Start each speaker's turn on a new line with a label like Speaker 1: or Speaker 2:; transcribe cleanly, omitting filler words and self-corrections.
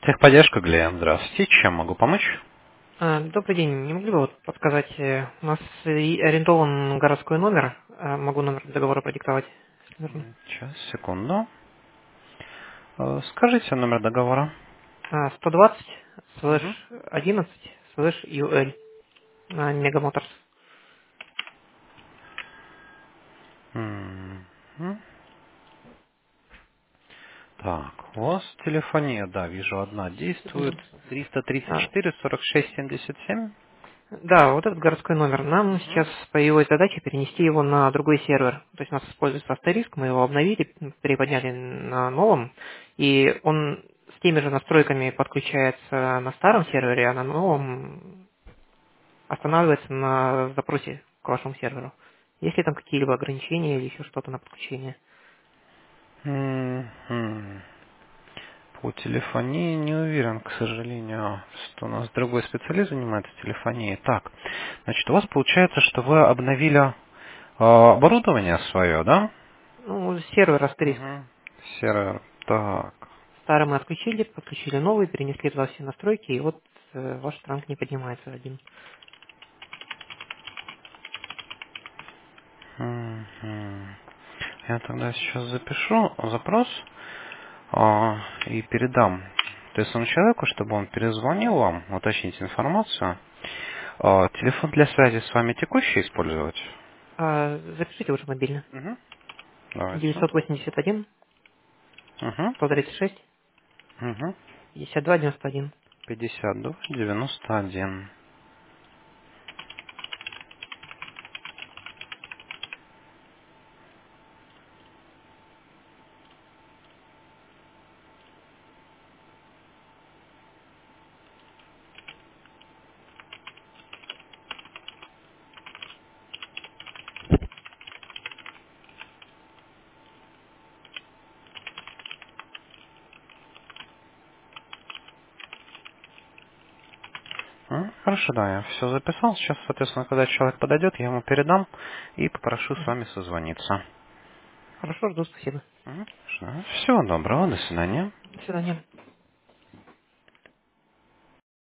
Speaker 1: Техподдержка, Глен, здравствуйте. Чем могу помочь?
Speaker 2: Добрый день. Не могли бы вот подсказать, у нас арендован городской номер. Могу номер договора продиктовать, если нужно.
Speaker 1: Сейчас, секунду. Скажите номер договора.
Speaker 2: 120 слэш
Speaker 1: Мгм.
Speaker 2: 11 слэш UL. Мегамоторс.
Speaker 1: Мгм. Так, у вас телефония, да, вижу, одна действует.
Speaker 2: А,
Speaker 1: 334-46-77.
Speaker 2: Да, вот этот городской номер. Нам
Speaker 1: Мгм.
Speaker 2: сейчас появилась задача перенести его на другой сервер. То есть у нас используется астериск, мы его обновили, приподняли на новом, и он с теми же настройками подключается на старом сервере, а на новом останавливается на запросе к вашему серверу. Есть ли там какие-либо ограничения или еще что-то на подключение?
Speaker 1: Мгм. По телефонии не уверен, к сожалению, что у нас другой специалист занимается телефонией. Так, значит, у вас получается, что вы обновили оборудование свое, да?
Speaker 2: Ну, сервер астериск.
Speaker 1: Угу. Сервер. Так.
Speaker 2: Старый мы отключили, подключили новый, перенесли туда все настройки, и вот ваш транк не поднимается один.
Speaker 1: Мгм. Я тогда сейчас запишу запрос и передам человеку, чтобы он перезвонил вам, уточнить информацию. Телефон для связи с вами текущий использовать?
Speaker 2: Запишите уже мобильно.
Speaker 1: Угу. Давайте.
Speaker 2: 981
Speaker 1: Угу.
Speaker 2: 136
Speaker 1: Угу.
Speaker 2: 52 91.
Speaker 1: 52-91. Хорошо, да, я все записал. Сейчас, соответственно, когда человек подойдет, я ему передам и попрошу с
Speaker 2: Мгм.
Speaker 1: вами созвониться.
Speaker 2: Хорошо, жду, спасибо.
Speaker 1: Всего доброго, до свидания.
Speaker 2: До свидания.